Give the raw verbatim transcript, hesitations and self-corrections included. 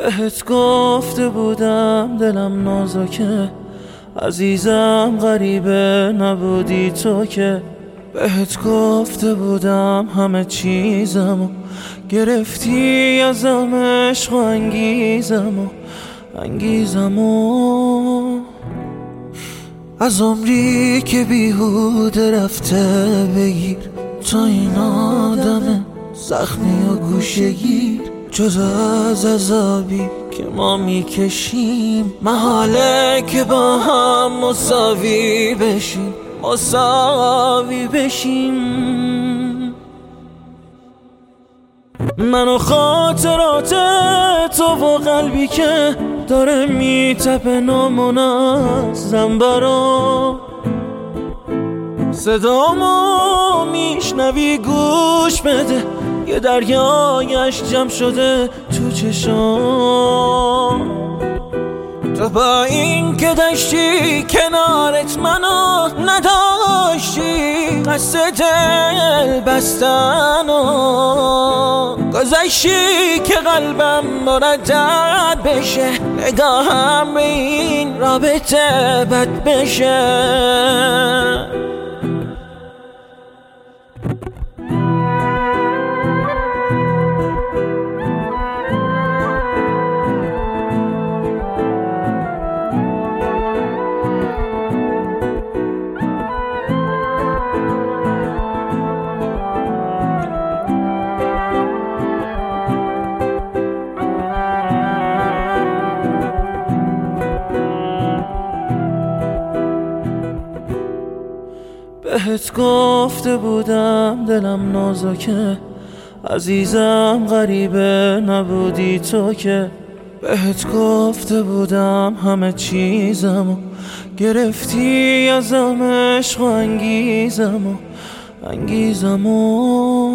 بهت گفته بودم دلم نازکه، عزیزم غریبه نبودی تو که. بهت گفته بودم همه چیزمو گرفتی ازم، عشق و انگیزمو انگیزمو از عمری که بیهوده رفته بگیر، تا این آدم زخمی و گوشه گیر. جز از عذابی که ما میکشیم، محاله که با هم مساوی بشیم مساوی بشیم. من و خاطرات تو و قلبی که داره میتپه نامنظم برام، صدامو میشنوی گوش بده، یه دریایش جمع شده تو چشام. تو با این که داشتی کنارت منو نداشتی، قصد دل بستن و گذاشتی که قلبم مردد بشه، نگاهم به این رابطه بد بشه. بهت گفته بودم دلم نازکه، عزیزم غریبه نبودی تو که. بهت گفته بودم همه چیزمو گرفتی ازم، عشق و انگیزمو انگیزمو